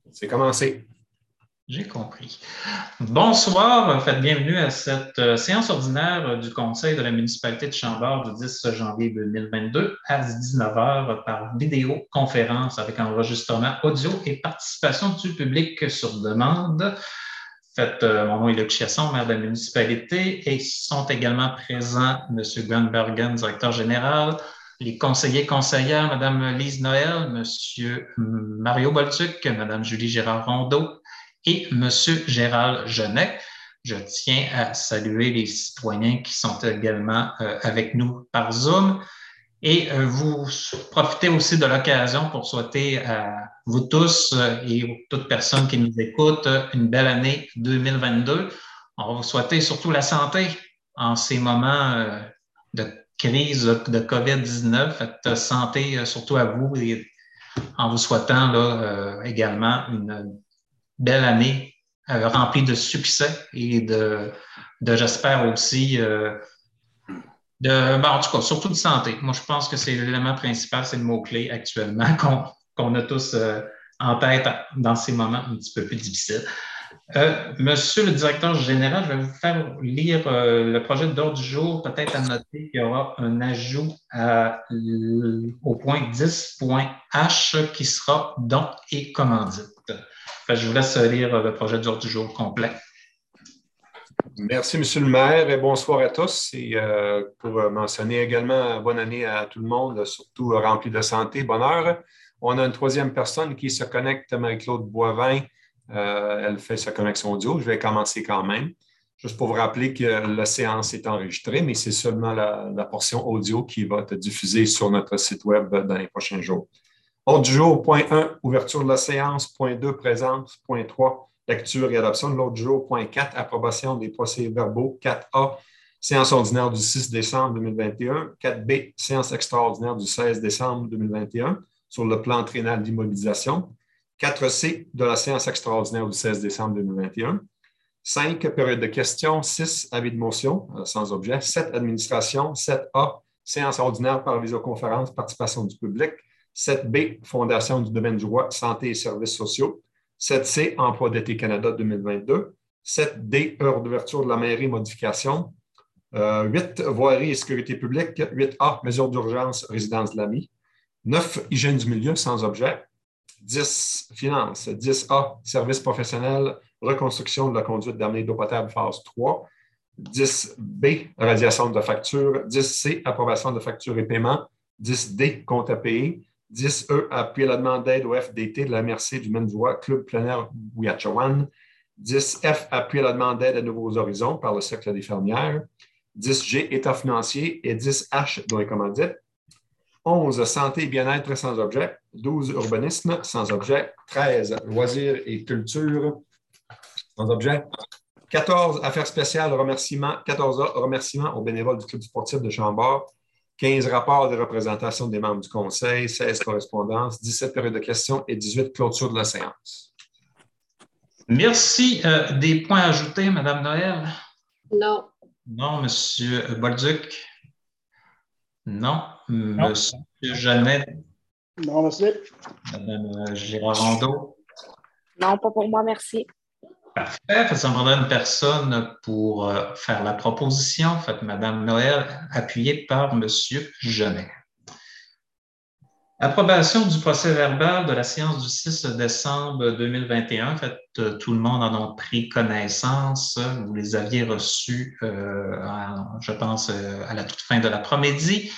C'est commencé. J'ai compris. Bonsoir, faites bienvenue à cette séance ordinaire du Conseil de la municipalité de Chambord du 10 janvier 2022 à 19 heures par vidéoconférence avec enregistrement audio et participation du public sur demande. Mon nom est Luc Chiasson, maire de la municipalité, et sont également présents M. Glenn Bergen, directeur général, les conseillères, Mme Lise Noël, M. Mario Bolduc, Mme Julie Gérard-Rondeau, et M. Gérald Genet. Je tiens à saluer les citoyens qui sont également avec nous par Zoom. Et vous profitez aussi de l'occasion pour souhaiter à vous tous et toute personne qui nous écoute une belle année 2022. On va vous souhaiter surtout la santé en ces moments de crise de COVID-19. Faites santé surtout à vous et en vous souhaitant également une belle année remplie de succès et j'espère aussi, en tout cas, surtout de santé. Moi, je pense que c'est l'élément principal, c'est le mot-clé actuellement qu'on a tous en tête dans ces moments un petit peu plus difficiles. Monsieur le directeur général, je vais vous faire lire le projet d'ordre du jour. Peut-être à noter qu'il y aura un ajout au point 10.h qui sera dons et commandites. Je vous laisse lire le projet d'ordre du jour complet. Merci, M. le maire, et bonsoir à tous. Et pour mentionner également bonne année à tout le monde, surtout rempli de santé, bonheur. On a une troisième personne qui se connecte, Marie-Claude Boivin. Elle fait sa connexion audio. Je vais commencer quand même. Juste pour vous rappeler que la séance est enregistrée, mais c'est seulement la portion audio qui va être diffusée sur notre site Web dans les prochains jours. Ordre du jour, point 1, ouverture de la séance. Point 2, présence. Point 3, lecture et adoption de l'ordre du jour. Point 4, approbation des procès-verbaux. 4A, séance ordinaire du 6 décembre 2021. 4B, séance extraordinaire du 16 décembre 2021 sur le plan triennal d'immobilisation. 4C, de la séance extraordinaire du 16 décembre 2021. 5, période de questions. 6, avis de motion, sans objet. 7, administration. 7A, séance ordinaire par visioconférence, participation du public. 7B, Fondation du domaine du droit, santé et services sociaux. 7C, Emploi d'été Canada 2022. 7D, heure d'ouverture de la mairie, modification. 8, voirie et sécurité publique. 8A, mesures d'urgence, résidence de l'AMI. 9, hygiène du milieu, sans objet. 10, finances. 10A, services professionnels, reconstruction de la conduite d'amener d'eau potable, phase 3. 10B, radiation de factures. 10C, approbation de factures et paiements. 10D, compte à payer. 10E, appuyer la demande d'aide au FDT de la MRC du Doigt, Club plein air Ouiachawan. 10F, appuyer la demande d'aide à Nouveaux Horizons par le Cercle des fermières. 10G, état financier. Et 10H, dont les commandites. 11, santé et bien-être sans objet. 12, urbanisme sans objet. 13, loisirs et culture sans objet. 14, affaires spéciales, remerciements. 14A, remerciements aux bénévoles du Club sportif de Chambord. 15 rapports de représentation des membres du Conseil, 16 correspondances, 17 périodes de questions et 18 clôtures de la séance. Merci. Des points ajoutés, Mme Noël? Non. Non, M. Bolduc? Non. M. Genet? Non, merci. Mme Girard-Rondeau? Non, pas pour moi, merci. Parfait. Ça me prendrait une personne pour faire la proposition. Mme Noël, appuyée par M. Genet. Approbation du procès-verbal de la séance du 6 décembre 2021. Tout le monde en a pris connaissance. Vous les aviez reçus, je pense, à la toute fin de l'après-midi.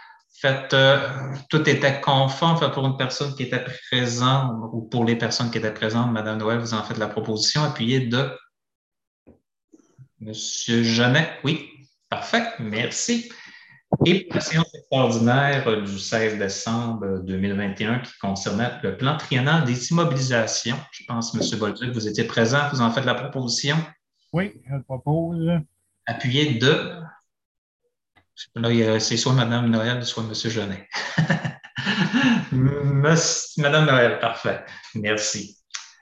Tout était conforme. Pour une personne qui était présente ou pour les personnes qui étaient présentes, Mme Noël, vous en faites la proposition appuyée de M. Genet. Oui, parfait. Merci. Et la séance extraordinaire du 16 décembre 2021 qui concernait le plan triennal des immobilisations. Je pense, M. Bolduc, vous étiez présent, vous en faites la proposition. Oui, je le propose. Appuyé de... Là, c'est soit Mme Noël, soit M. Genet. Mme Noël, parfait. Merci.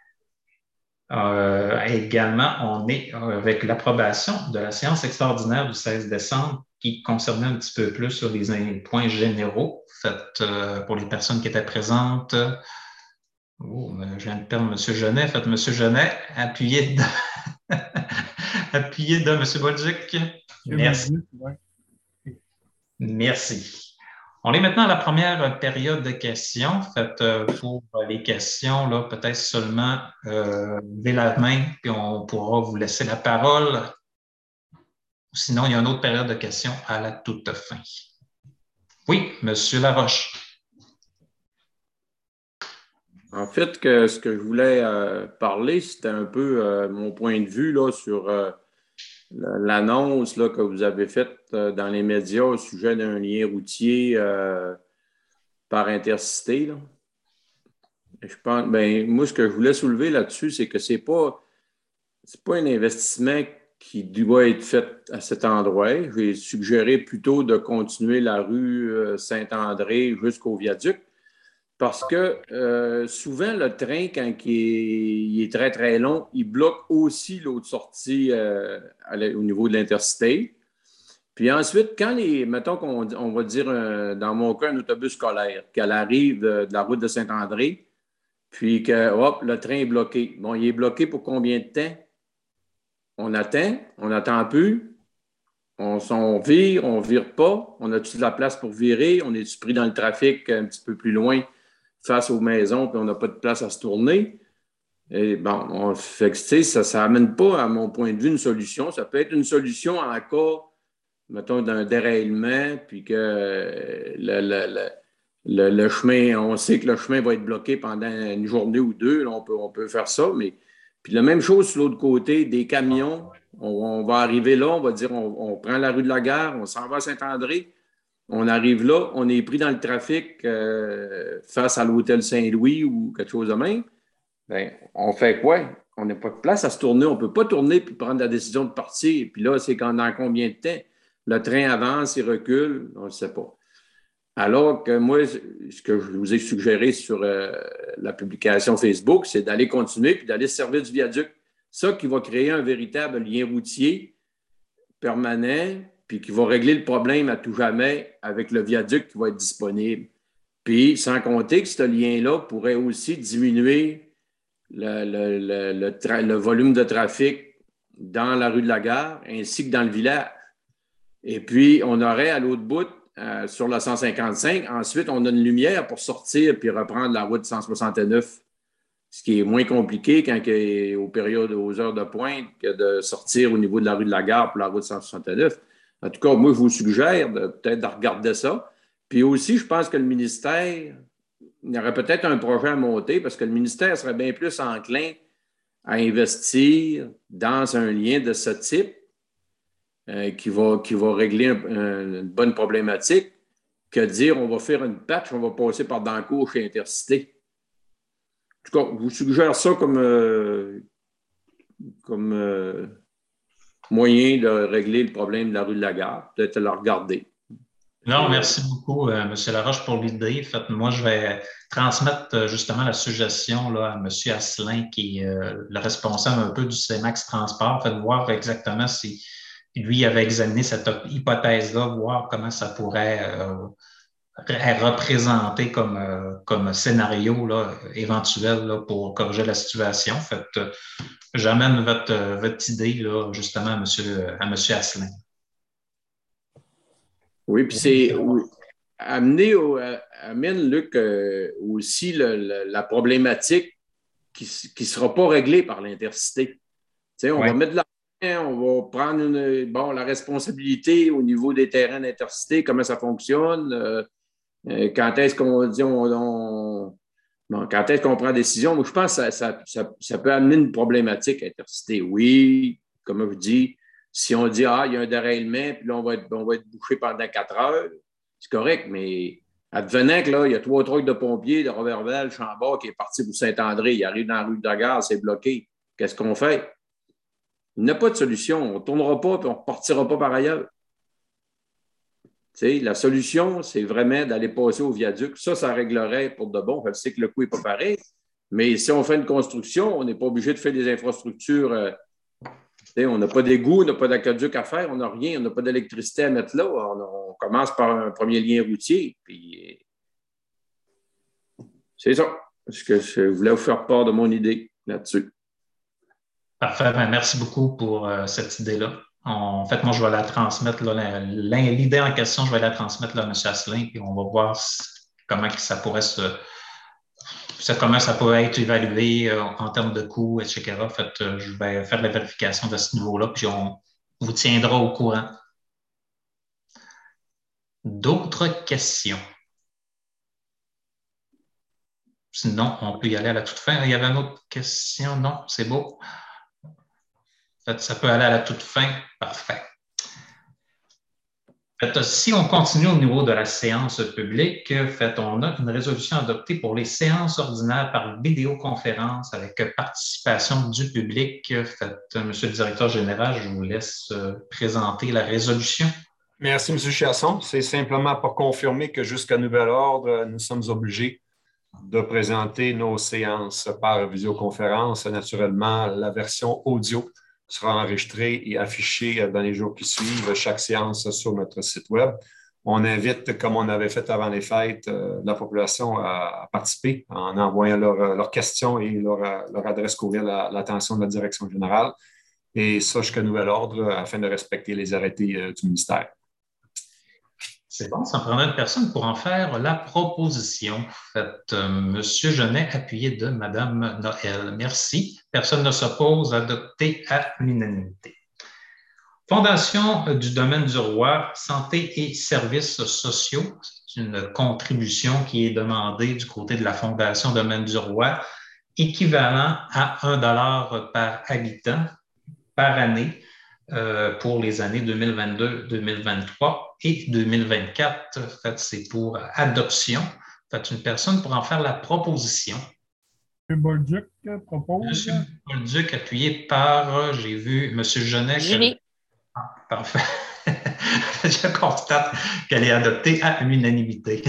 Également, on est avec l'approbation de la séance extraordinaire du 16 décembre qui concernait un petit peu plus sur les points généraux. Pour les personnes qui étaient présentes, Oh, je viens de perdre M. Genet. Faites M. Genet, appuyez dedans. Appuyez dedans, M. Bolduc. Merci. Merci. On est maintenant à la première période de questions. Faites pour les questions, là, peut-être seulement levez la main, puis on pourra vous laisser la parole. Sinon, il y a une autre période de questions à la toute fin. Oui, M. Laroche. En fait, ce que je voulais parler, c'était un peu mon point de vue là, sur l'annonce là, que vous avez faite dans les médias au sujet d'un lien routier par intercité. Là. Je pense, moi, ce que je voulais soulever là-dessus, c'est que c'est pas un investissement qui doit être fait à cet endroit. J'ai suggéré plutôt de continuer la rue Saint-André jusqu'au viaduc. Parce que souvent, le train, quand il est très, très long, il bloque aussi l'autre sortie au niveau de l'intercité. Puis ensuite, mettons on va dire, dans mon cas, un autobus scolaire, qu'elle arrive de la route de Saint-André, puis que, hop, le train est bloqué. Bon, il est bloqué pour combien de temps? On n'attend plus, on vire pas, on a-tu de la place pour virer, on est-tu pris dans le trafic un petit peu plus loin face aux maisons, puis on n'a pas de place à se tourner. Et bon, fait que, ça n'amène pas, à mon point de vue, une solution. Ça peut être une solution en cas, mettons, d'un déraillement, puis que le chemin, on sait que le chemin va être bloqué pendant une journée ou deux. Là, on peut faire ça, mais puis la même chose sur l'autre côté, des camions. On va arriver là, on va dire, on prend la rue de la Gare, on s'en va à Saint-André. On arrive là, on est pris dans le trafic face à l'hôtel Saint-Louis ou quelque chose de même. Bien, on fait quoi? On n'a pas de place à se tourner. On ne peut pas tourner puis prendre la décision de partir. Puis là, c'est dans combien de temps? Le train avance, il recule, on ne sait pas. Alors que moi, ce que je vous ai suggéré sur la publication Facebook, c'est d'aller continuer puis d'aller se servir du viaduc. Ça qui va créer un véritable lien routier permanent puis qui va régler le problème à tout jamais avec le viaduc qui va être disponible. Puis, sans compter que ce lien-là pourrait aussi diminuer le volume de trafic dans la rue de la Gare ainsi que dans le village. Et puis, on aurait à l'autre bout, sur la 155, ensuite, on a une lumière pour sortir puis reprendre la route 169, ce qui est moins compliqué aux heures de pointe que de sortir au niveau de la rue de la Gare pour la route 169. En tout cas, moi, je vous suggère peut-être de regarder ça. Puis aussi, je pense que le ministère, il y aurait peut-être un projet à monter parce que le ministère serait bien plus enclin à investir dans un lien de ce type qui va régler une bonne problématique que dire on va faire une patch, on va passer par Dancourt chez Intercité. En tout cas, je vous suggère ça comme moyen de régler le problème de la rue de la Gare. Peut-être le regarder. Non, merci beaucoup, M. Laroche, pour l'idée. En fait, moi, je vais transmettre justement la suggestion là, à M. Asselin, qui est le responsable un peu du CEMAX Transport, fait, de voir exactement si lui avait examiné cette hypothèse-là, voir comment ça pourrait représenter comme scénario là, éventuel là, pour corriger la situation. En fait, j'amène votre idée là, justement à M. Asselin. Oui, puis c'est amène, Luc, aussi la problématique qui ne sera pas réglée par l'intercité. On va mettre de l'argent, on va prendre la responsabilité au niveau des terrains d'intercité, comment ça fonctionne, quand est-ce qu'on dit quand est-ce qu'on prend décision. Moi, je pense que ça peut amener une problématique intercité. Oui, comme je dis, si on dit, il y a un déraillement, puis là, on va être bouché pendant 4 heures, c'est correct, mais advenant que là, il y a 3 trucks de pompiers de Roberval, Chambord, qui est parti pour Saint-André, il arrive dans la rue de la Gare, c'est bloqué. Qu'est-ce qu'on fait? Il n'y a pas de solution. On ne tournera pas, puis on ne repartira pas par ailleurs. La solution, c'est vraiment d'aller passer au viaduc. Ça réglerait pour de bon. Je sais que le coût n'est pas pareil, mais si on fait une construction, on n'est pas obligé de faire des infrastructures. On n'a pas d'égout, on n'a pas d'aqueduc à faire, on n'a rien, on n'a pas d'électricité à mettre là. On commence par un premier lien routier, puis c'est ça. Parce que je voulais vous faire part de mon idée là-dessus. Parfait. Ben, merci beaucoup pour cette idée-là. En fait, moi, je vais la transmettre. L'idée en question, je vais la transmettre là, à M. Asselin, puis on va voir comment ça pourrait comment ça pourrait être évalué en termes de coûts, etc. En fait, je vais faire la vérification de ce niveau-là, puis on vous tiendra au courant. D'autres questions? Sinon, on peut y aller à la toute fin. Il y avait une autre question? Non, c'est beau. En fait, ça peut aller à la toute fin. Parfait. En fait, si on continue au niveau de la séance publique, on a une résolution adoptée pour les séances ordinaires par vidéoconférence avec participation du public. Monsieur le directeur général, je vous laisse présenter la résolution. Merci, M. Chasson. C'est simplement pour confirmer que jusqu'à nouvel ordre, nous sommes obligés de présenter nos séances par visioconférence. Naturellement, la version audio sera enregistrée et affichée dans les jours qui suivent, chaque séance sur notre site Web. On invite, comme on avait fait avant les fêtes, la population à participer en envoyant leurs questions et leur adresse courriel à l'attention de la direction générale. Et ça, jusqu'à nouvel ordre, afin de respecter les arrêtés du ministère. C'est bon, ça prendra une personne pour en faire la proposition. Monsieur Genet, appuyé de Madame Noël. Merci. Personne ne s'oppose, adopté à l'unanimité. Fondation du domaine du roi, santé et services sociaux. C'est une contribution qui est demandée du côté de la Fondation domaine du roi, équivalent à 1 $ par habitant par année. Pour les années 2022, 2023 et 2024. En fait, c'est pour adoption. En fait, une personne pour en faire la proposition. M. Bolduc propose. M. Bolduc, appuyé par, j'ai vu, M. Genet. Julie. Ah, parfait. Je constate qu'elle est adoptée à l'unanimité.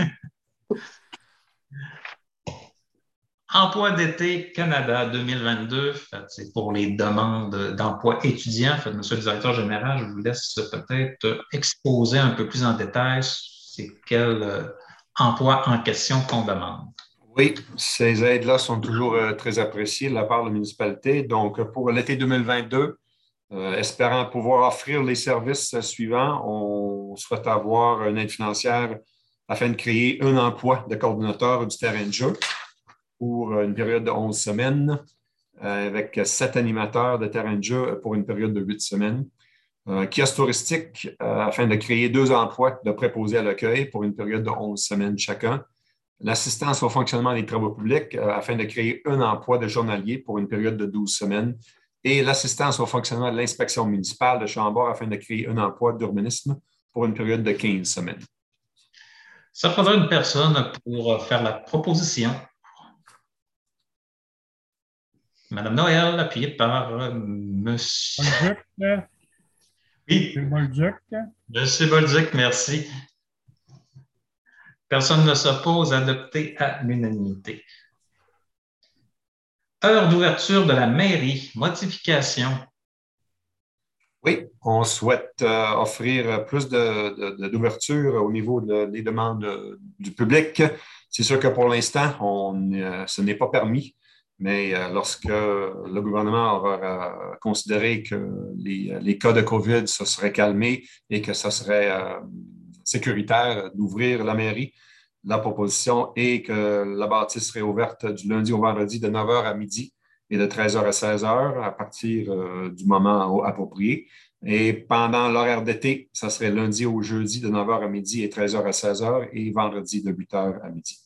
Emploi d'été Canada 2022, c'est pour les demandes d'emploi étudiants. Monsieur le directeur général, je vous laisse peut-être exposer un peu plus en détail c'est quel emploi en question qu'on demande. Oui, ces aides-là sont toujours très appréciées de la part de la municipalité. Donc, pour l'été 2022, espérant pouvoir offrir les services suivants, on souhaite avoir une aide financière afin de créer un emploi de coordonnateur du terrain de jeu pour une période de 11 semaines, avec 7 animateurs de terrain de jeu pour une période de 8 semaines. Kiosque touristique, afin de créer 2 emplois de préposés à l'accueil pour une période de 11 semaines chacun. L'assistance au fonctionnement des travaux publics, afin de créer un emploi de journalier pour une période de 12 semaines. Et l'assistance au fonctionnement de l'inspection municipale de Chambord, afin de créer un emploi d'urbanisme pour une période de 15 semaines. Ça prendra une personne pour faire la proposition. Madame Noël, appuyée par Monsieur Bolduc. Oui. M. Bolduc. Monsieur Bolduc, merci. Personne ne s'oppose, adopté à l'unanimité. Heure d'ouverture de la mairie, modification. Oui, on souhaite offrir plus d'ouverture au niveau des demandes du public. C'est sûr que pour l'instant, ce n'est pas permis. Mais lorsque le gouvernement aura considéré que les cas de COVID se seraient calmés et que ce serait sécuritaire d'ouvrir la mairie, la proposition est que la bâtisse serait ouverte du lundi au vendredi de 9 h à midi et de 13 h à 16 h à partir du moment approprié. Et pendant l'horaire d'été, ça serait lundi au jeudi de 9 h à midi et 13 h à 16 h et vendredi de 8 h à midi.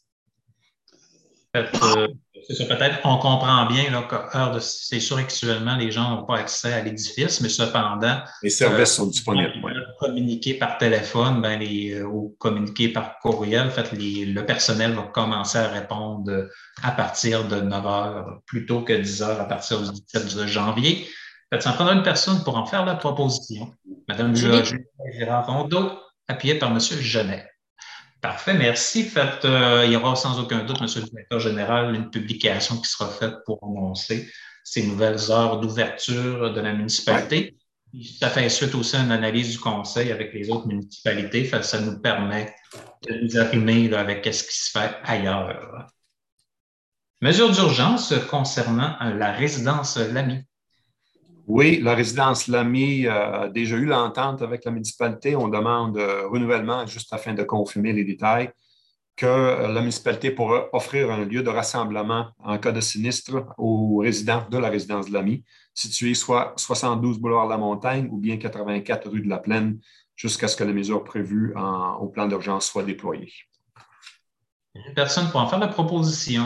C'est ça, peut-être, on comprend bien là, que c'est sûr qu'actuellement, les gens n'ont pas accès à l'édifice, mais cependant, les services sont disponibles. Oui. Communiquer par téléphone ou communiquer par courriel, en fait, le personnel va commencer à répondre à partir de 9 h plutôt que 10 h à partir du 17 janvier. En fait, ça prendra une personne pour en faire la proposition. Madame Julie Gérard-Rondeau, appuyée par M. Genet. Parfait, merci. Il y aura sans aucun doute, Monsieur le directeur général, une publication qui sera faite pour annoncer ces nouvelles heures d'ouverture de la municipalité. Ouais. Ça fait suite aussi à une analyse du conseil avec les autres municipalités. Ça nous permet de nous arrimer avec ce qui se fait ailleurs. Mesure d'urgence concernant la résidence Lamy. Oui, la résidence Lamy a déjà eu l'entente avec la municipalité. On demande renouvellement juste afin de confirmer les détails que la municipalité pourra offrir un lieu de rassemblement en cas de sinistre aux résidents de la résidence Lamy, située soit 72 boulevard La Montagne ou bien 84 rue de la Plaine, jusqu'à ce que les mesures prévues au plan d'urgence soient déployées. Une personne pour en faire la proposition.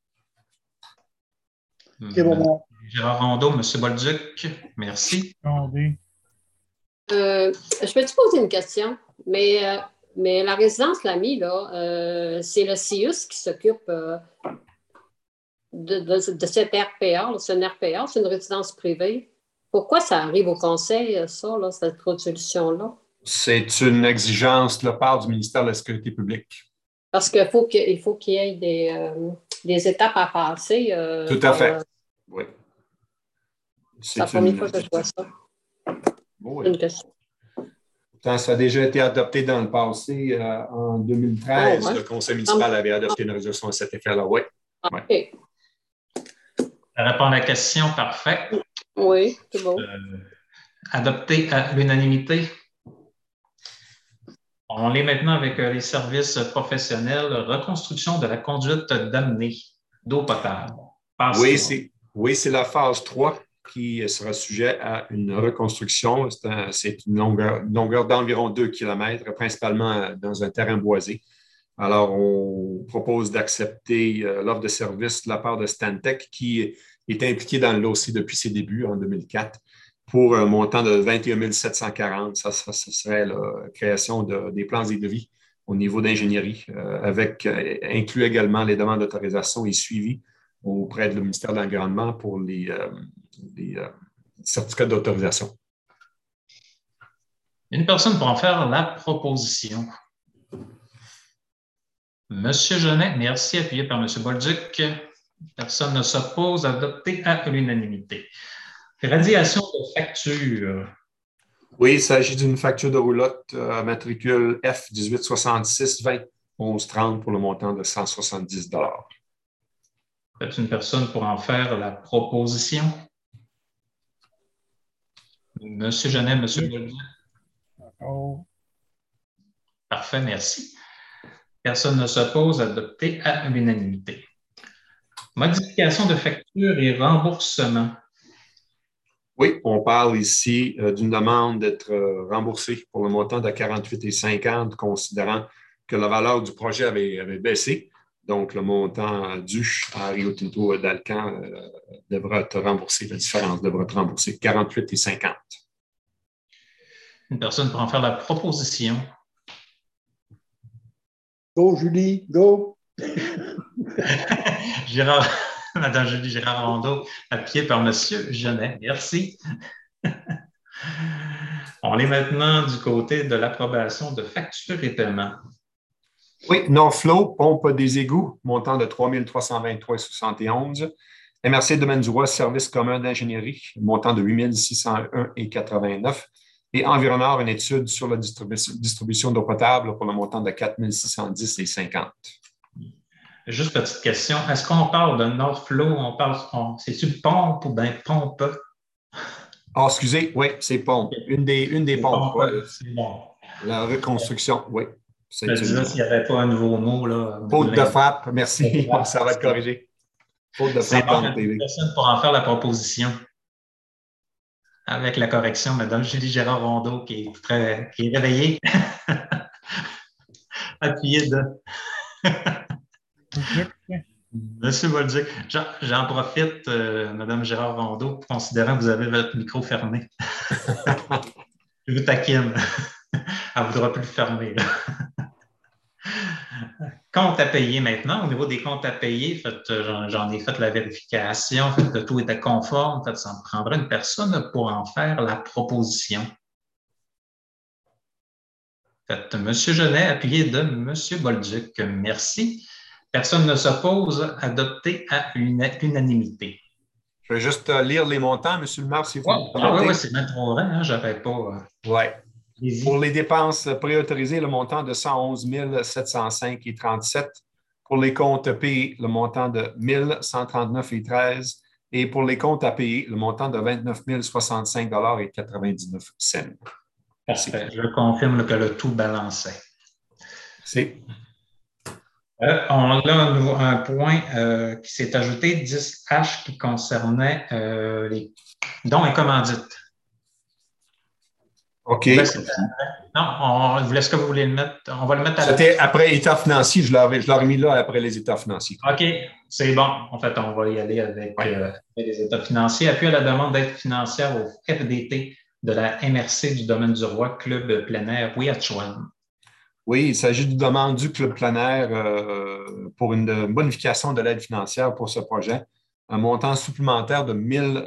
C'est bon. Gérard Rondeau, M. Bolduc, merci. Attendez. Je peux te poser une question? Mais la résidence Lamy, là, c'est le CIUS qui s'occupe de cette RPA. Là. C'est une RPA, c'est une résidence privée. Pourquoi ça arrive au conseil, ça, là, cette résolution-là? C'est une exigence de la part du ministère de la Sécurité publique. Parce qu'il faut qu'il y ait des étapes à passer. Tout à fait. Oui. C'est la première fois que je vois ça. Oui. Une question. Pourtant, ça a déjà été adopté dans le passé. En 2013, ouais. Le conseil municipal avait adopté une résolution à cet effet-là. Oui. Ouais. OK. Ça répond à la question, parfait. Oui, c'est bon. Adopté à l'unanimité. On est maintenant avec les services professionnels, reconstruction de la conduite d'amener d'eau potable. Oui, c'est la phase 3 qui sera sujet à une reconstruction. C'est une longueur d'environ 2 km, principalement dans un terrain boisé. Alors, on propose d'accepter l'offre de service de la part de Stantec, qui est impliqué dans le dossier depuis ses débuts en 2004, pour un montant de 21 740. Ça serait la création des plans et devis au niveau d'ingénierie, avec inclus également les demandes d'autorisation et suivi auprès du ministère de l'Environnement pour les certificats d'autorisation. Une personne pour en faire la proposition. Monsieur Genet, merci, appuyé par M. Bolduc. Personne ne s'oppose, adopté à l'unanimité. Radiation de facture. Oui, il s'agit d'une facture de roulotte matricule F 1866 20 11 30 pour le montant de 170 $. Peut-être une personne pour en faire la proposition. Monsieur Genet, Monsieur Bolduc. D'accord. Parfait, merci. Personne ne s'oppose, adopté à l'unanimité. Modification de facture et remboursement. Oui, on parle ici d'une demande d'être remboursée pour le montant de 48,50 $, considérant que la valeur du projet avait baissé. Donc, le montant dû à Rio Tinto d'Alcan devra être remboursé. La différence devra être remboursée, 48,50 $. Une personne pour en faire la proposition. Go, Julie, go! Madame Julie Gérard Rondeau, appuyée par Monsieur Genet. Merci. On est maintenant du côté de l'approbation de factures et paiements. Oui, Norflow, pompe des égouts, montant de 3 323,71 $. MRC Domaine du Roi, service commun d'ingénierie, montant de 8 601,89 $. Et Environneur, une étude sur la distribution d'eau potable pour le montant de 4 610,50 $. Juste petite question, est-ce qu'on parle de Northflow, c'est-tu pompe ou bien pompe? Ah, excusez, oui, c'est pompe. Une des pompes. C'est bon. La reconstruction, oui. Je me disais s'il n'y avait pas un nouveau mot. Là, faute de frappe, merci. Ça va être corrigé. Faute de frappe dans le TV. Personne pour en faire la proposition. Avec la correction, Mme Julie Gérard Rondeau, qui est réveillée. Appuyée de... Monsieur Bolduc, j'en profite, Mme Gérard Rondeau, considérant que vous avez votre micro fermé. Je vous taquine. Elle ne voudra plus le fermer. Là. Compte à payer maintenant. Au niveau des comptes à payer, j'en ai fait la vérification, que tout était conforme. Ça me prendrait une personne pour en faire la proposition. M. Genet, appuyé de M. Bolduc. Merci. Personne ne s'oppose, adopté à l'unanimité. Je vais juste lire les montants, M. le maire, si vous le permettez. Oui, c'est même trop vrai, hein, j'aurais pas... Oui. Pour les dépenses préautorisées, le montant de 111 705,37 $. Pour les comptes payés, le montant de 1 139,13 et pour les comptes à payer, le montant de 29 065,99 $. Parfait. Je confirme que le tout balançait. C'est On a un point qui s'est ajouté, 10H, qui concernait les dons et commandites. OK. Non, est-ce que vous voulez le mettre? On va le mettre à la C'était après état financier. Je l'aurais mis là après les états financiers. OK, c'est bon. En fait, on va y aller avec les états financiers. Appui à la demande d'aide financière au FDT de la MRC du domaine du Roi, Club plein air Ouiachiouane. Oui, il s'agit d'une demande du Club plein air pour une bonification de l'aide financière pour ce projet. Un montant supplémentaire de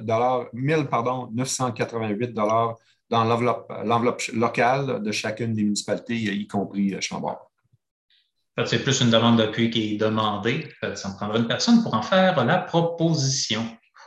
988 dans l'enveloppe locale de chacune des municipalités, y compris Chambord. En fait, c'est plus une demande d'appui qui est demandée. En fait, ça me prendra une personne pour en faire la proposition.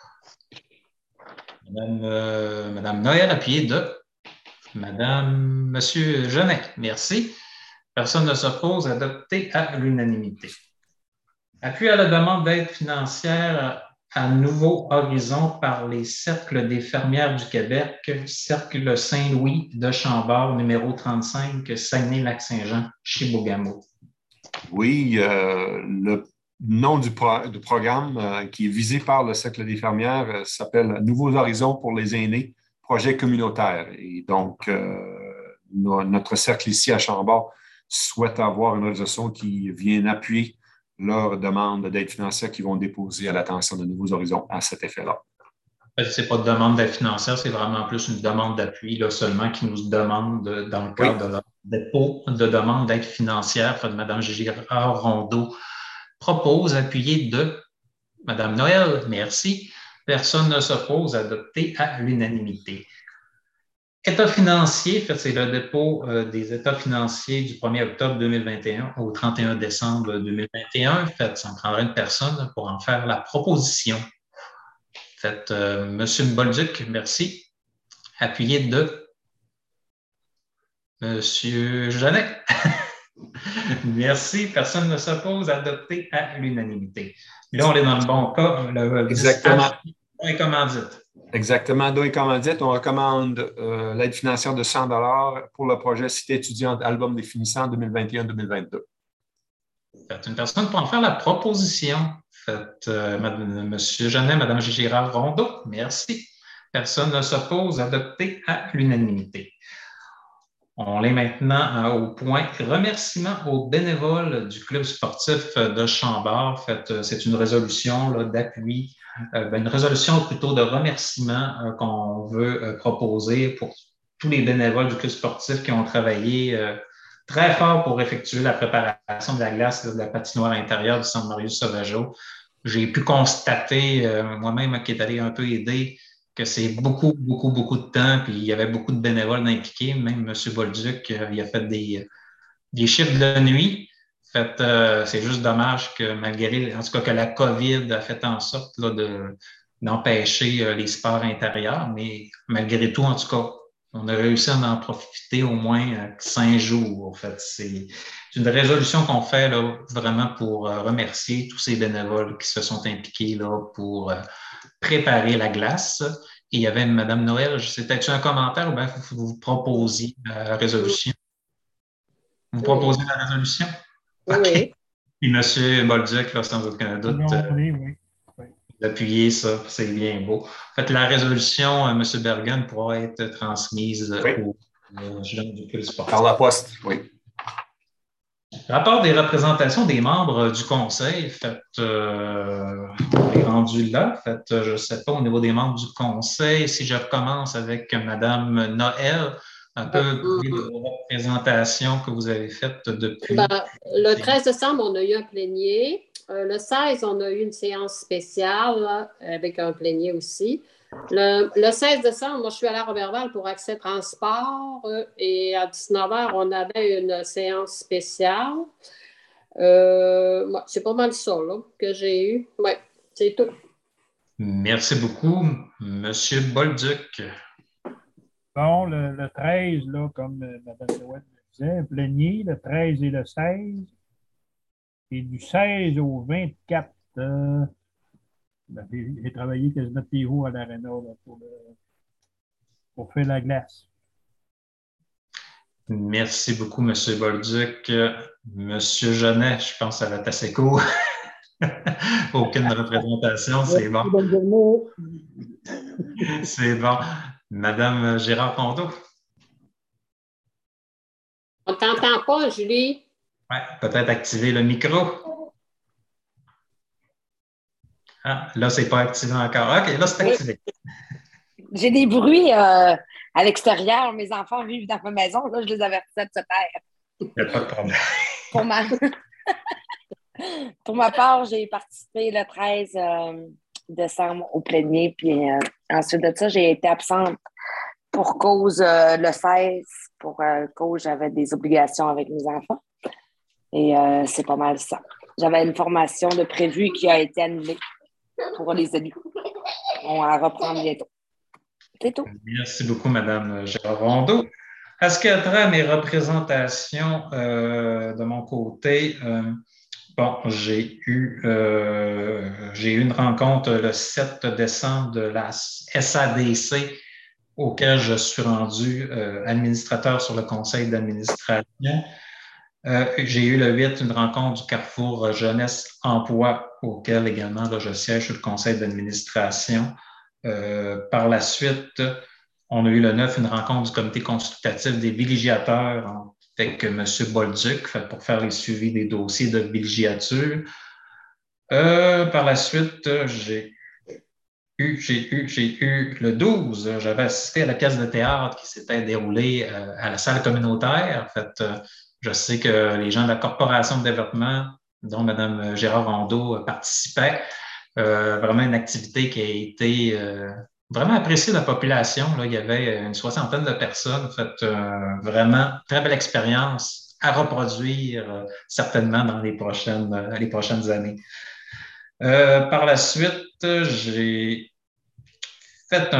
Madame Noël, appuyée de Monsieur Genet. Merci. Personne ne s'oppose, adopté à l'unanimité. Appui à la demande d'aide financière à Nouveau Horizon par les Cercles des fermières du Québec, Cercle Saint-Louis de Chambord, numéro 35, Saguenay-Lac-Saint-Jean, Chibougamau. Oui, le nom du programme qui est visé par le Cercle des fermières s'appelle Nouveaux Horizons pour les aînés, projet communautaire. Et donc, notre cercle ici à Chambord souhaite avoir une organisation qui vienne appuyer leurs demandes d'aide financière qu'ils vont déposer à l'attention de Nouveaux Horizons à cet effet-là. Ce n'est pas de demande d'aide financière, c'est vraiment plus une demande d'appui là, seulement qui nous demande, dans le cadre de leur dépôt de demande d'aide financière, Mme Gégard Rondeau propose, appuyé de Mme Noël. Merci. Personne ne s'oppose, adopté à l'unanimité. État financier, c'est le dépôt des états financiers du 1er octobre 2021 au 31 décembre 2021. Ça me prendrait une personne pour en faire la proposition. Monsieur Bolduc, merci. Appuyé de Monsieur Genet. Merci. Personne ne s'oppose. Adopté à l'unanimité. Là, on est dans le bon cas. Exactement. Et commandite. Exactement. Don et commandite, on recommande l'aide financière de 100 $ pour le projet Cité étudiante Album des finissants 2021-2022. Une personne pour en faire la proposition. Monsieur Genet, Mme Gégard Rondeau, merci. Personne ne s'oppose, adopté à l'unanimité. On est maintenant au point remerciement aux bénévoles du Club sportif de Chambord. C'est une résolution d'appui, une résolution plutôt de remerciement qu'on veut proposer pour tous les bénévoles du Club sportif qui ont travaillé très fort pour effectuer la préparation de la glace de la patinoire intérieure du Centre Marius Sauvageau. J'ai pu constater, moi-même qui est allé un peu aider, que c'est beaucoup de temps, puis il y avait beaucoup de bénévoles impliqués. Même M. Bolduc, il a fait des chiffres de nuit. C'est juste dommage que malgré, en tout cas, que la COVID a fait en sorte d'empêcher les sports intérieurs, mais malgré tout, en tout cas, on a réussi à en profiter au moins 5 jours. C'est une résolution qu'on fait là, vraiment pour remercier tous ces bénévoles qui se sont impliqués là, pour préparer la glace. Et il y avait Mme Noël, c'était-tu un commentaire ou bien vous proposiez la résolution? Vous proposez la résolution? Oui. Okay. Puis M. Bolduc, là, sans aucun doute, oui. d'appuyer ça, c'est bien beau. En fait, la résolution, M. Bergen, pourra être transmise aux gens du Club sportif. Par la poste, oui. Rapport des représentations des membres du conseil, on est rendu là. Je ne sais pas au niveau des membres du conseil, si je recommence avec Mme Noël, un peu de vos représentations que vous avez faites depuis. Le 13 décembre, on a eu un plénier. Le 16, on a eu une séance spéciale là, avec un plénier aussi. Le 16 décembre, moi, je suis allée à Roberval pour Accès Transport et à 19h, on avait une séance spéciale. C'est pas mal ça là, que j'ai eu. Oui, c'est tout. Merci beaucoup, M. Bolduc. Bon, le 13, là, comme Mme Noël le disait, plénier, le 13 et le 16. Et du 16 au 24, j'ai travaillé quasiment tous les jours à l'Arena pour faire la glace. Merci beaucoup, M. Bolduc. M. Genet, je pense que ça va être assez court. Aucune représentation, c'est bon. Bonne journée. C'est bon. Madame Gérard-Rondeau. On ne t'entend pas, Julie. Ouais, peut-être activer le micro. Ah, là, c'est pas activé encore. OK, là, c'est activé. J'ai des bruits à l'extérieur. Mes enfants vivent dans ma maison. Là, je les avertissais de se taire. Il n'y a pas de problème. Pour ma part, j'ai participé le 13 décembre au plénier. Puis ensuite de ça, j'ai été absente pour cause le 16, pour cause j'avais des obligations avec mes enfants. Et c'est pas mal ça. J'avais une formation de prévue qui a été annulée pour les élus. On va reprendre bientôt. C'est tout. Merci beaucoup, Mme Gérard-Rondeau. À ce qui a trait à mes représentations de mon côté, j'ai eu une rencontre le 7 décembre de la SADC auquel je suis rendu administrateur sur le conseil d'administration. J'ai eu le 8 une rencontre du Carrefour Jeunesse Emploi auquel également là, je siège sur le conseil d'administration. Par la suite, on a eu le 9 une rencontre du comité consultatif des villégiateurs avec M. Bolduc pour faire les suivis des dossiers de villégiature. Par la suite, j'ai eu le 12, j'avais assisté à la pièce de théâtre qui s'était déroulée à la salle communautaire. En fait, je sais que les gens de la Corporation de développement, dont Mme Gérard-Rondeau participait, vraiment une activité qui a été vraiment appréciée de la population. Là, il y avait une 60aine de personnes. En fait, vraiment, très belle expérience à reproduire certainement dans les prochaines années. Par la suite, j'ai fait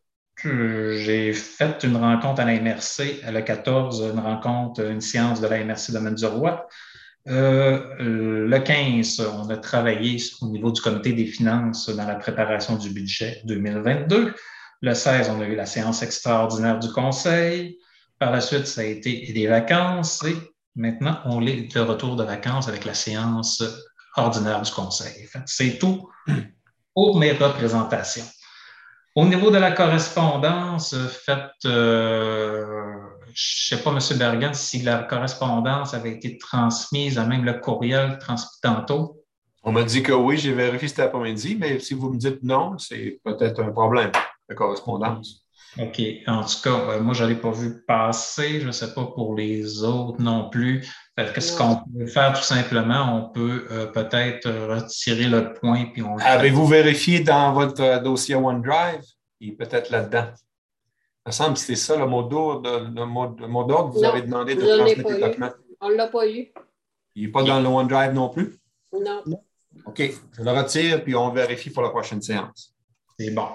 une rencontre à la MRC, le 14, une séance de la MRC Domaine du Roi. Le 15, on a travaillé au niveau du comité des finances dans la préparation du budget 2022. Le 16, on a eu la séance extraordinaire du conseil. Par la suite, ça a été les vacances et maintenant, on est de retour de vacances avec la séance ordinaire du conseil. C'est tout pour mes représentations. Au niveau de la correspondance, je ne sais pas, M. Bergen, si la correspondance avait été transmise, à même le courriel transmis tantôt. On m'a dit que oui, j'ai vérifié cet après-midi, mais si vous me dites non, c'est peut-être un problème de correspondance. OK. En tout cas, moi, je ne l'ai pas vu passer. Je ne sais pas pour les autres non plus. Ce qu'on peut faire tout simplement, on peut peut-être retirer le point. Puis Avez-vous vérifié dans votre dossier OneDrive? Il est peut-être là-dedans. Il me semble que c'est ça le mot d'ordre. Le mot d'ordre, vous avez demandé de transmettre les documents. On ne l'a pas eu. Il n'est pas dans le OneDrive non plus? Non. OK. Je le retire, puis on vérifie pour la prochaine séance. C'est bon.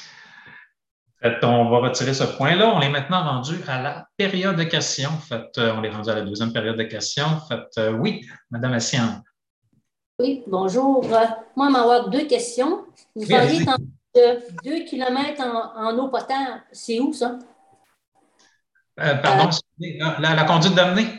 On va retirer ce point-là. On est maintenant rendu à la période de questions. On est rendu à la deuxième période de questions. Oui, Mme Assian. Oui, bonjour. Moi, m'avoir deux questions. Vous parliez de 2 km en eau potable. C'est où, ça? Pardon, la conduite d'amener.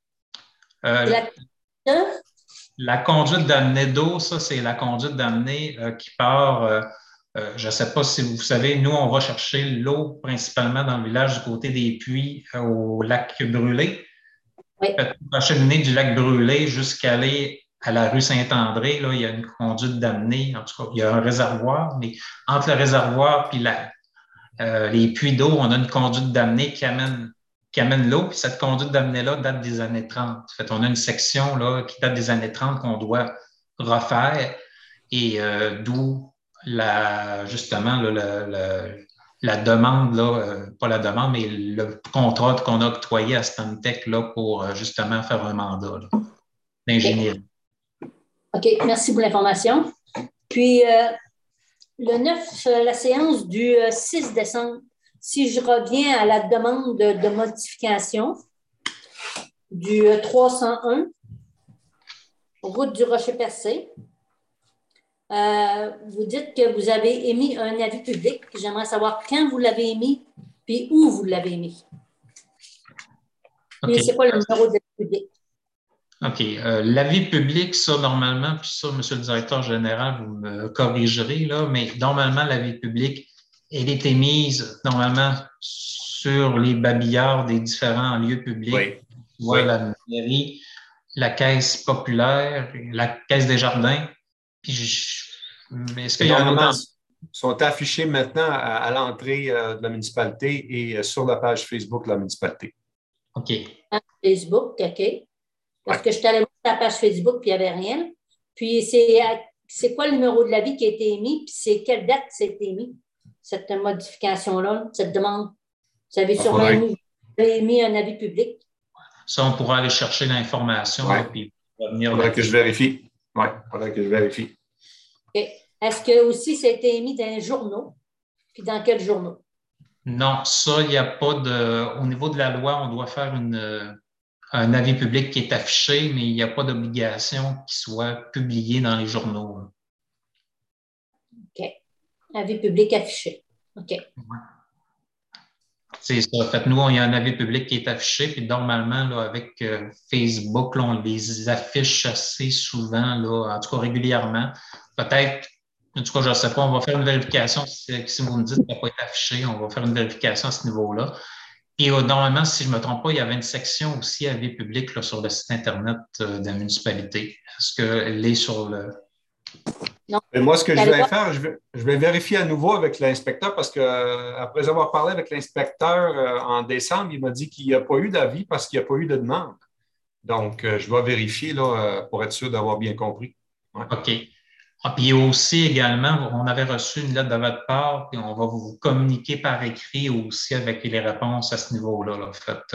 La conduite d'amener d'eau, ça, c'est la conduite d'amener qui part... je ne sais pas si vous savez, nous, on va chercher l'eau principalement dans le village du côté des puits au lac Brûlé. Oui. On va cheminer du lac Brûlé jusqu'à aller à la rue Saint-André. Là, il y a une conduite d'amener. En tout cas, il y a un réservoir, mais entre le réservoir et les puits d'eau, on a une conduite d'amener qui amène l'eau. Puis cette conduite d'amener-là date des années 30. En fait, on a une section là, qui date des années 30 qu'on doit refaire et d'où justement, la demande, là, pas la demande, mais le contrat qu'on a octroyé à Stantec là, pour justement faire un mandat d'ingénierie. OK, merci pour l'information. Puis, le 9, la séance du 6 décembre, si je reviens à la demande de modification du 301, route du Rocher-Percé. Vous dites que vous avez émis un avis public. J'aimerais savoir quand vous l'avez émis, puis où vous l'avez émis. Puis c'est quoi le numéro de l'avis public? OK. L'avis public, ça, normalement, puis ça, Monsieur le directeur général, vous me corrigerez, là, mais normalement, l'avis public, elle est émise normalement sur les babillards des différents lieux publics. Oui. Voilà, la mairie, la caisse populaire, la caisse des jardins. Puis, est-ce qu'il y a un autre... sont affichés maintenant à l'entrée de la municipalité et sur la page Facebook de la municipalité. OK. Facebook, OK. Parce que je suis allée voir la page Facebook, puis il n'y avait rien. Puis, c'est quoi le numéro de l'avis qui a été émis, puis c'est quelle date c'est émis, cette modification-là, cette demande? Vous avez sûrement émis un avis public. Ça, on pourra aller chercher l'information, puis revenir. Il faudrait que je vérifie. Oui, il faudrait que je vérifie. OK. Est-ce que aussi ça a été émis dans les journaux? Puis dans quels journaux? Non, ça, il n'y a pas de... Au niveau de la loi, on doit faire un avis public qui est affiché, mais il n'y a pas d'obligation qu'il soit publié dans les journaux. OK. Avis public affiché. OK. Ouais. C'est ça. En fait, nous, il y a un avis public qui est affiché, puis normalement, là, avec Facebook, là, on les affiche assez souvent, là, en tout cas régulièrement. Peut-être, en tout cas, je ne sais pas, on va faire une vérification. Si vous me dites que ça n'a pas été affiché, on va faire une vérification à ce niveau-là. Et normalement, si je ne me trompe pas, il y avait une section aussi avis public là, sur le site Internet de la municipalité. Est-ce qu'elle est sur le... Non. Et moi, ce que je vais faire, je vais vérifier à nouveau avec l'inspecteur parce que après avoir parlé avec l'inspecteur en décembre, il m'a dit qu'il n'y a pas eu d'avis parce qu'il n'y a pas eu de demande. Donc, je vais vérifier là, pour être sûr d'avoir bien compris. Ouais. OK. Ah, puis aussi également, on avait reçu une lettre de votre part, puis on va vous communiquer par écrit aussi avec les réponses à ce niveau-là, là, fait,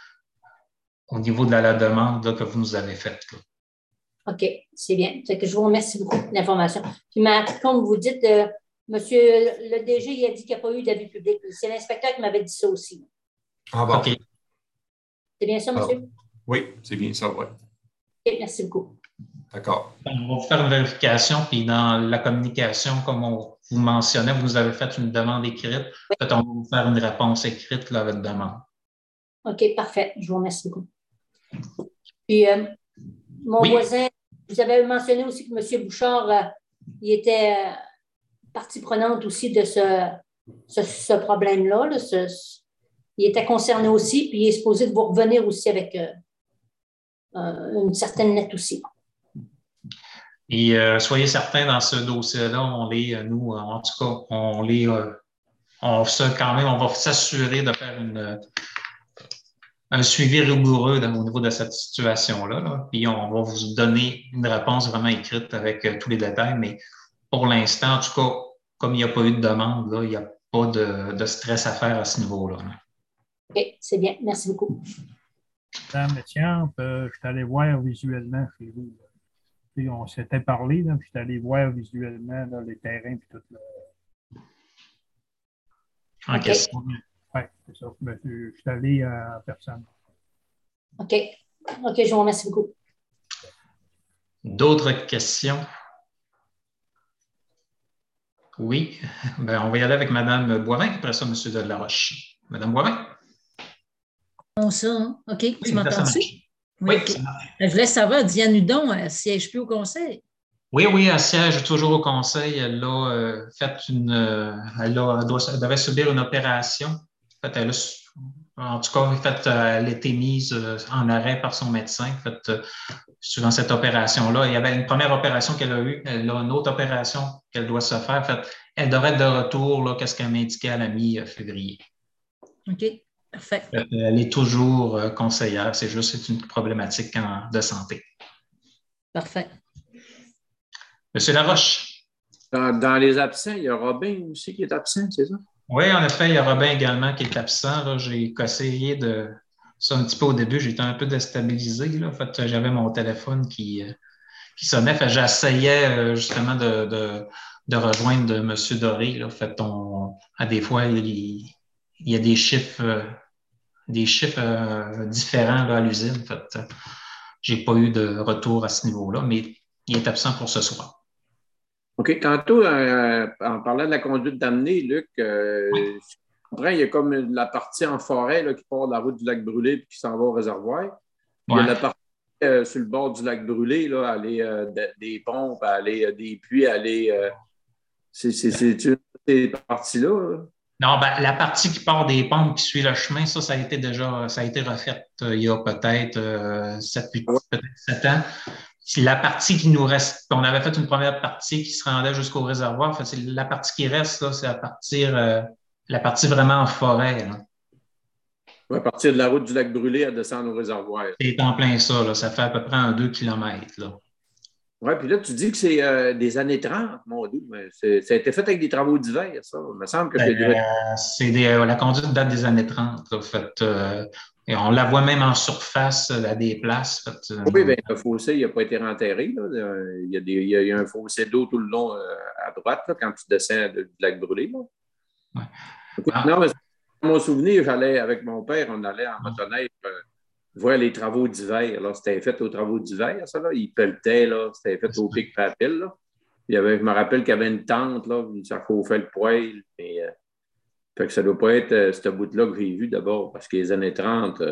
au niveau de la demande là, que vous nous avez faite. Là. OK, c'est bien. C'est que je vous remercie beaucoup de l'information. Puis, comme vous dites, monsieur le DG, il a dit qu'il n'y a pas eu d'avis public. C'est l'inspecteur qui m'avait dit ça aussi. Ah bon. OK. C'est bien ça, monsieur? Oui, c'est bien ça, oui. OK, merci beaucoup. D'accord. On va faire une vérification, puis dans la communication, comme vous mentionnez, vous nous avez fait une demande écrite. Oui. Peut-être on va vous faire une réponse écrite là, à votre demande. OK, parfait. Je vous remercie beaucoup. Puis, mon voisin, vous avez mentionné aussi que M. Bouchard, il était partie prenante aussi de ce problème-là. Là, il était concerné aussi, puis il est supposé de vous revenir aussi avec une certaine lettre aussi. Et soyez certains, dans ce dossier-là, nous, en tout cas, on va s'assurer de faire un suivi rigoureux au niveau de cette situation-là. Là. Puis on va vous donner une réponse vraiment écrite avec tous les détails. Mais pour l'instant, en tout cas, comme il n'y a pas eu de demande, là, il n'y a pas de stress à faire à ce niveau-là. OK, c'est bien. Merci beaucoup. Madame Métiamp, je suis allé voir visuellement chez vous. Puis on s'était parlé, là, puis je suis allé voir visuellement là, les terrains et tout. En OK. question. Oui, c'est ça. Ben, je suis allé en personne. OK. OK, je vous remercie beaucoup. D'autres questions? Oui. Ben, on va y aller avec Mme Boivin, après ça, M. Delaroche. Mme Boivin? Bon, ça, hein? OK. Oui, tu m'entends-tu? Oui, OK. Je voulais savoir, Diane Hudon, elle ne siège plus au conseil? Oui, elle siège toujours au conseil. Elle a fait elle devait subir une opération. En fait, en tout cas, elle a été mise en arrêt par son médecin. En fait, suivant cette opération-là, il y avait une première opération qu'elle a eue. Elle a une autre opération qu'elle doit se faire. En fait, elle devrait être de retour, là, qu'est-ce qu'elle m'indiquait à la mi-février. OK. Parfait. Elle est toujours conseillère. C'est une problématique de santé. Parfait. Monsieur Laroche. Dans les absents, il y a Robin aussi qui est absent, c'est ça? Oui, en effet, il y a Robin également qui est absent. Là. J'ai essayé de ça un petit peu au début. J'étais un peu déstabilisé. Là. En fait, j'avais mon téléphone qui sonnait. Fait, j'essayais justement de rejoindre M. Doré. Là. En fait, à des fois, il y a des chiffres différents là, à l'usine. En fait, je n'ai pas eu de retour à ce niveau-là, mais il est absent pour ce soir. OK. Tantôt, en parlant de la conduite d'amener, Luc, je comprends, il y a comme la partie en forêt là, qui part de la route du lac Brûlé et qui s'en va au réservoir. Il y a la partie sur le bord du lac Brûlé, là, aller des pompes, aller des puits, aller. C'est ces parties-là? Là? Non, ben, la partie qui part des pompes qui suit le chemin, ça a été refait il y a peut-être 7 ans. La partie qui nous reste, on avait fait une première partie qui se rendait jusqu'au réservoir. Fait, c'est la partie qui reste, là, c'est la partie vraiment en forêt. Là. À partir de la route du lac Brûlé à descendre au réservoir. C'est en plein ça, là. Ça fait à peu près 2 kilomètres. Oui, puis là, tu dis que c'est des années 30, mon Dieu, mais ça a été fait avec des travaux d'hiver, ça. Il me semble que la conduite date des années 30. Là, fait, et on la voit même en surface à des places. Fait, oui, bien, le fossé, il n'a pas été renterré. Là. Il y a un fossé d'eau tout le long à droite là, quand tu descends du lac Brûlé. Là. Ouais. Écoute, non, mais mon souvenir, j'allais avec mon père, on allait en motoneige voir les travaux d'hiver. Là. C'était fait aux travaux d'hiver, ça. Là. Il pelletait, là. C'était fait au pic papel. Là. Je me rappelle qu'il y avait une tente, là, ça chauffait le poêle. Fait que ça ne doit pas être ce bout-là que j'ai vu d'abord, parce que les années 30.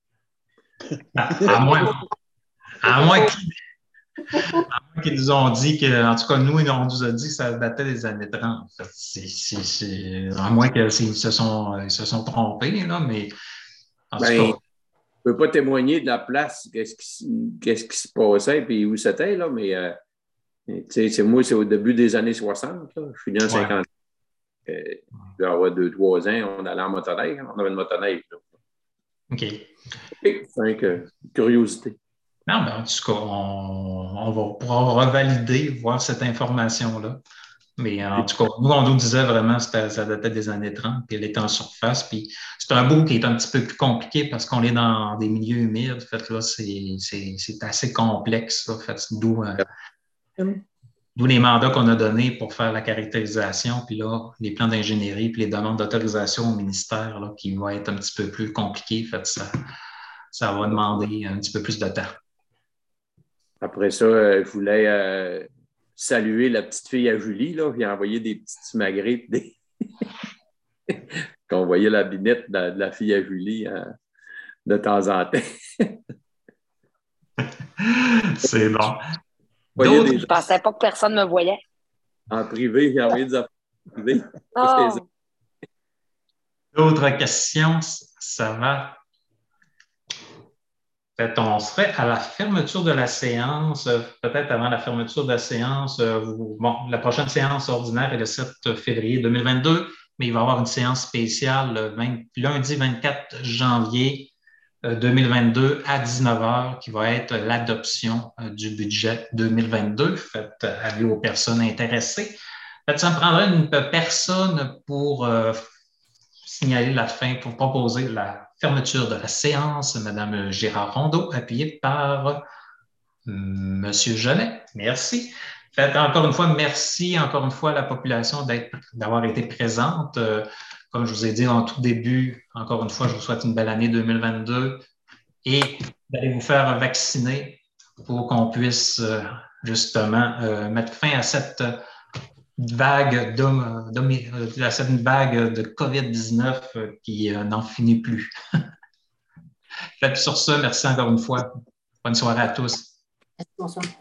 À moins qu'ils nous ont dit que, en tout cas, nous, on nous a dit que ça datait des années 30. À moins qu'ils se sont trompés, là, mais en tout cas. Je ne peux pas témoigner de la place, qu'est-ce qui se passait et où c'était, là, mais moi, c'est au début des années 60. Là. Je suis né en 50. Il doit y avoir 2-3 ans, on allait en motoneige. On avait une motoneige. Là. OK. C'est curiosité. Non, mais en tout cas, on va pouvoir revalider, voir cette information-là. Mais en tout cas, nous, on nous disait vraiment que ça datait des années 30, puis elle était en surface. Puis c'est un bout qui est un petit peu plus compliqué parce qu'on est dans des milieux humides. Fait là, c'est assez complexe. Là, fait, d'où les mandats qu'on a donnés pour faire la caractérisation, puis là, les plans d'ingénierie, puis les demandes d'autorisation au ministère là, qui vont être un petit peu plus compliquées. Fait, ça va demander un petit peu plus de temps. Après ça, je voulais saluer la petite fille à Julie. Là. J'ai envoyé des petites magrets. Qu'on voyait la binette de la fille à Julie de temps en temps. C'est bon. Je ne pensais pas que personne ne me voyait. En privé, j'ai envoyé des affaires privées. Oh. D'autres questions? Ça va? Peut-être on serait à la fermeture de la séance, peut-être avant la fermeture de la séance. La prochaine séance ordinaire est le 7 février 2022, mais il va y avoir une séance spéciale le lundi 24 janvier 2022 à 19h qui va être l'adoption du budget 2022. Faites avis aux personnes intéressées. Peut-être ça me prendrait une personne pour signaler la fin, pour proposer la fermeture de la séance, Mme Gérard Rondeau, appuyée par M. Genet. Merci. Faites encore une fois, merci encore une fois à la population d'avoir été présente. Comme je vous ai dit en tout début, encore une fois, je vous souhaite une belle année 2022 et d'aller vous faire vacciner pour qu'on puisse justement mettre fin à cette vague de COVID-19 qui n'en finit plus. Sur ce, merci encore une fois. Bonne soirée à tous. Bonsoir.